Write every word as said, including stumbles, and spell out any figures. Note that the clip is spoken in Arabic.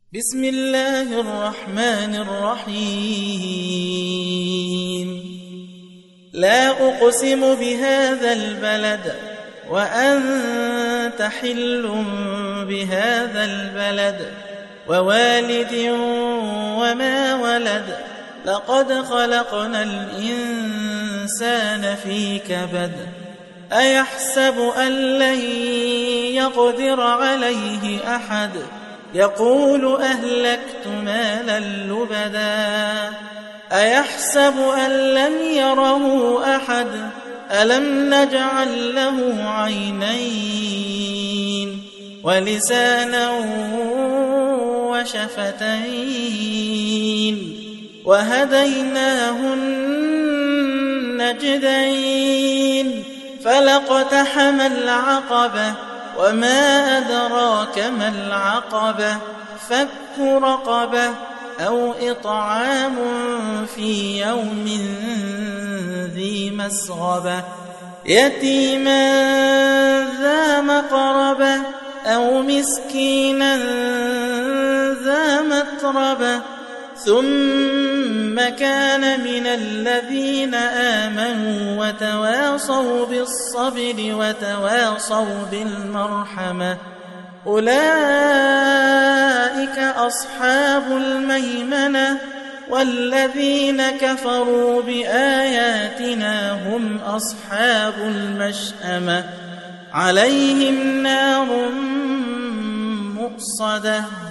بسم الله الرحمن الرحيم لا أقسم بهذا البلد وأنت حل بهذا البلد ووالد وما ولد لقد خلقنا الإنسان في كبد أيحسب أن لن يقدر عليه أحد يقول أهلكت مالا لبدا أيحسب أن لم يره أحد ألم نجعل له عينين ولسانا وشفتين وهديناه النجدين فلاقتحم العقبة وما أدراك ما العقبة فك رقبة أو إطعام في يوم ذي مسغبة يتيما ذا مقربة أو مسكينا ذا متربة ثم كان من الذين آمنوا وتواصوا بالصبر وتواصوا بالمرحمة أولئك أصحاب الميمنة والذين كفروا بآياتنا هم أصحاب المشأمة عليهم نار مؤصدة